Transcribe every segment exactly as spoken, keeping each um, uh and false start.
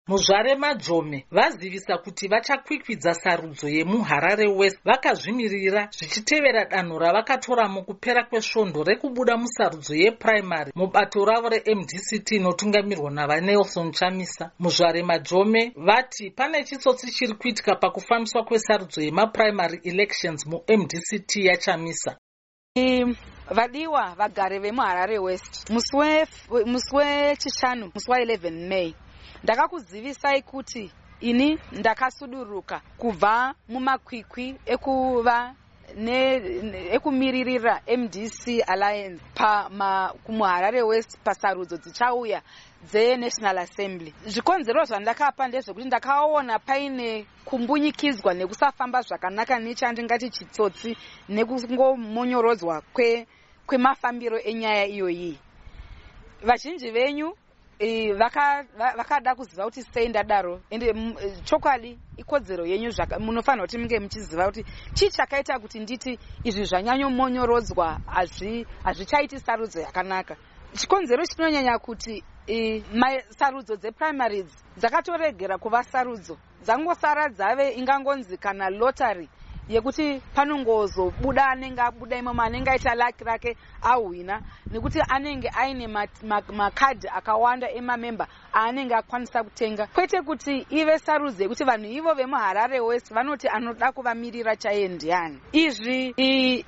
Muzvare Majome vazivisa kuti vachakwikwidza sarudzo yemuHarare West vakazvimirira zvichitevera danho ravakatora mukupera kwesvondo rekubuda musarudzo yepuraimari mubato ravo reM D C T inotungamirwa navaNelson Chamisa. Muzvare Majome vati pane chitsotsi chiri kuitika pakufambiswa kwesarudzo yemapuraimary elections muM D C T yaChamisa. Vadiwa vagare vemuHarare West musi wechishanu musi wa11 May ndakakuzivisai kuti ini ndakasuduruka kubva mumakwikwi ekuva ne ekumiririra M D C Alliance pa kumuHarare West pasarudzo dzichauya dzeNational Assembly. Zvikonzero zvandakapa ndezvekuti ndakaona paine kumbunyikidzwa nekusafamba zvakanaka nechandingati chitsotsi nekungomonyorodzwa kwe kwemafambiro enyaya iyoyi. Vazhinji venyu vakada vaka kuziva kuti sei ndadaro, ende chokwadi ikodzero yenyu munofanira kuti munge muchiziva kuti chii chakaita kuti nditi izvi zvanyanyomonyorodzwa hazvichaiti sarudzo yakanaka. Chikonzero chinonyanya kuti sarudzo dzeprimaries dzakatoregera kuva sarudzo, dzangosara dzave ingangonzi kana lottery yekuti panongozobuda anenge abuda imomo anenge aita laki rake ahwina, nekuti anenge aine makadhi akawanda emamemba aanenge akwanisa kutenga, kwete kuti ive sarudzo yekuti vanhu ivo vemuHarare West vanoti anoda kuvamirira chaiye ndiani. Izvi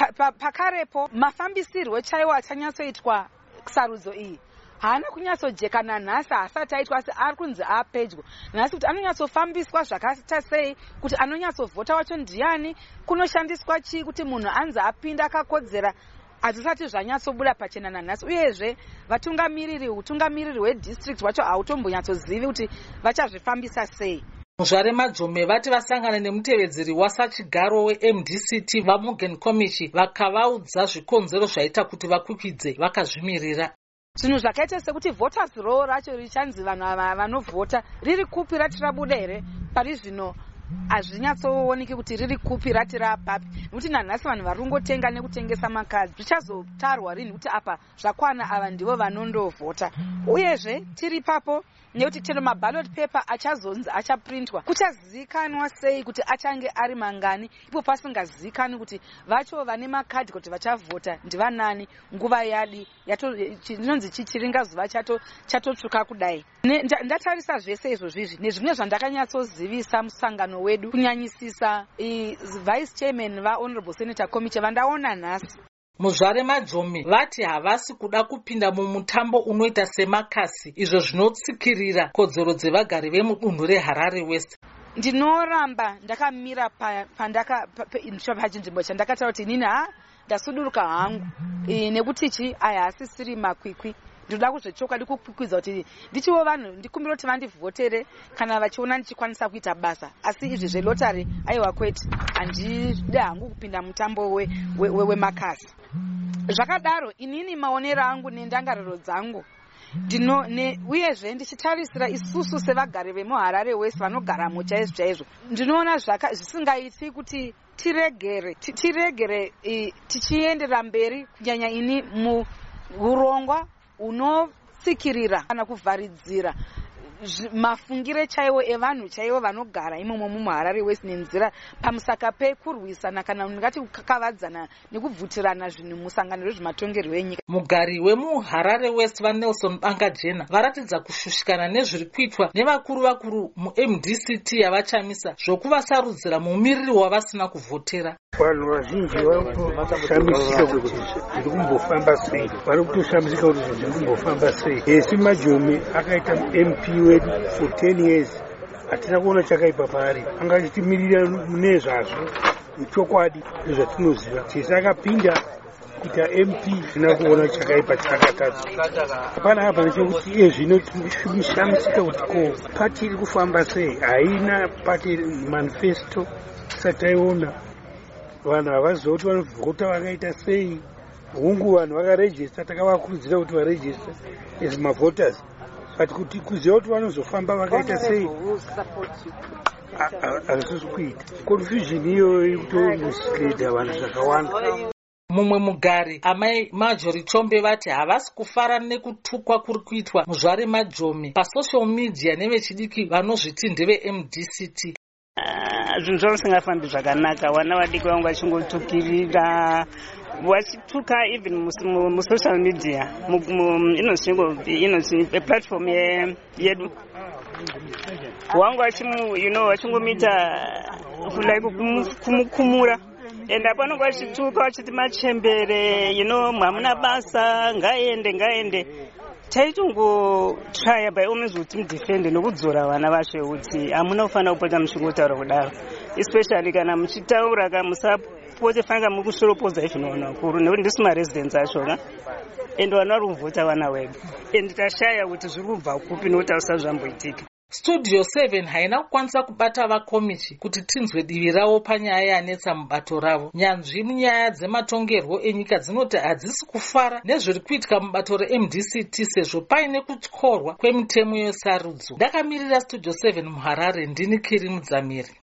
pakarepo mafambisirwo chaiwo achanyatsoitwa sarudzo iyi haana kunyatsojekana nhasi asati aitwa, asi ari kunzi apedyo nhasi kuti anonyatsofambiswa zvakaita sei, kuti anonyatsovhota wacho ndiani, kunoshandiswa chii kuti munhu anzi apinda akakodzera, hazvisati zvanyatsobuda pachena nanhasi. Uyezve vatungamiriri utungamiriri hwedistrict wacho hautombonyatsozivi kuti vachazvifambisa sei. Muzvare Majome vati vasangana nemutevedzeri wasachigaro weM D C T vaMorgan Komichi vakavaudza zvikonzero zvaita kuti vakwikwidze vakazvimirira. Zvinhu zvakaita sekuti voters roll racho richanzi vanhu vanovhota riri kupi rati rabuda here, pari zvino hazvinyatsooneki kuti riri kupi rati rapapi, nekuti nanhasi vanhu vari kungotenga nekutengesa makadhi. Zvichazotarwa rini kuti apa zvakwana ava ndivo vanondovhota. Uyezve tiri papo nekuti chero maballot paper achazonzi achaprintwa, kuchazivikanwa sei kuti achange ari mangani ipo pasingazivikanwi kuti vacho vane makadhi kuti vachavhota ndivanani, nguva yadi inonzi chichiringa zuva chatotsvuka kudai. Ndatarisa zvese izvozvo izvi nezvimwe zvandakanyatsodzivisa musangano wedu, kunyanyisisa vice chairman vahonorable senator Komichi vandaona nhasi. Muzvare Majome vati havasi kuda kupinda mumutambo unoita semakasi, izvo zvinotsikirira kodzero dzevagari vemudunhu reHarare West. Ndinoramba ndakamira pachinzvimbo chandakataura kuti inini ha ndasuduruka hangu nekuti chi aya hasisiri makwikwi, ndoda kuzvechokwadi kukwikwidza kuti ndichiwo vanhu ndikumbira kuti vandivhotere kana vachiona ndichikwanisa kuita basa, asi izvi zvelotari aiwa kwete, handide hangu kupinda mutambo wemakasi. Zvakadaro inini maonero angu nendangariro dzangu ndino ne uyezve ndichitarisira isusu sevagari vemuHarare West vanogaramo chaizvo chaizvo, ndinoona zvisingaiti kuti tiregere tiregere tichiendera mberi, kunyanya ini muurongwa unotsikirira kana kuvharidzira mafungire chaiwo evanhu chaiwo vanogara imomo muHarare West nenzira pamusaka pekurwisana kana ngati kukavadzana nekubvutirana zvinhu musangano rezvematongerwo enyika. Mugari wemuHarare West vaNelson Bangajena varatidza kushushikana nezviri kuitwa nevakuru vakuru muM D C T yavaChamisa zvokuvasarudzira mumiriri wavasina kuvhotera. Vanhu vazhinji varikushamisika kuti zviri kumbofamba sei, vari kutoshamisika kuti zviri kumbofamba sei. Esi Majome akaita M P wedu for ten years, hatina kuona chakaipa paari, anga achitimirira mune zvazvo muchokwadi zvatinoziva. Sesi akapinda kuita M P zina kuona chakaipa chakatadza. Hapana apa nechekuti iye zvino tinoshamisika kuti ko pati iri kufamba sei, haina pati manifesto tisati taiona. Vanhu havazoti vanovhota vakaita sei, hungu vanhu vakarejista takavakurudzira kuti varejista as mavhoters, but kuti kuziva kuti vanozofamba vakaita sei hazvisi kuita. Confusion iyoyo iri kutomusikirida vanhu zvakawanda. Mumwe mugari amai Marjorie Chombe vati havasi kufara nekutukwa kuri kuitwa muzvare Majomi pasocial media nevechidiki vanozviti ndeve M D C T. Zvinhu zvavo zvisingafambi zvakanaka, vana vadiki vangu vachingotukirira vachituka even musocial media inozvingo platform yedu wangu vachimu you know vachingomita like kumukumura and apanonga vachituka vachiti machembere you know hamuna basa ngaende ngaende taitongotrya by all means kuti mudefende nokudzora vana vacho kuti hamuna kufanira kupota muchingotaura kudaro, especially kana muchitaura ka musapote fanga mukushoropodza izvinoona kuru nekuti ndisi maresidents achona and vana vari kuvhota vana wedu and tashaya kuti zviri kubva kupi nokuti hausati zvamboitika. Studio seven haina kukwanisa kubata vakomiti kuti tinzwe divi ravo panyaya yanetsa mubato ravo. Nyanzvi munyaya dzematongerwo enyika dzinoti hadzisi kufara nezviri kuitika mubato re-M D C T sezvo paine kutyorwa kwemitemo yesarudzo. Ndakamirira Studio seven muHarare, ndini Kiri Mudzamiri.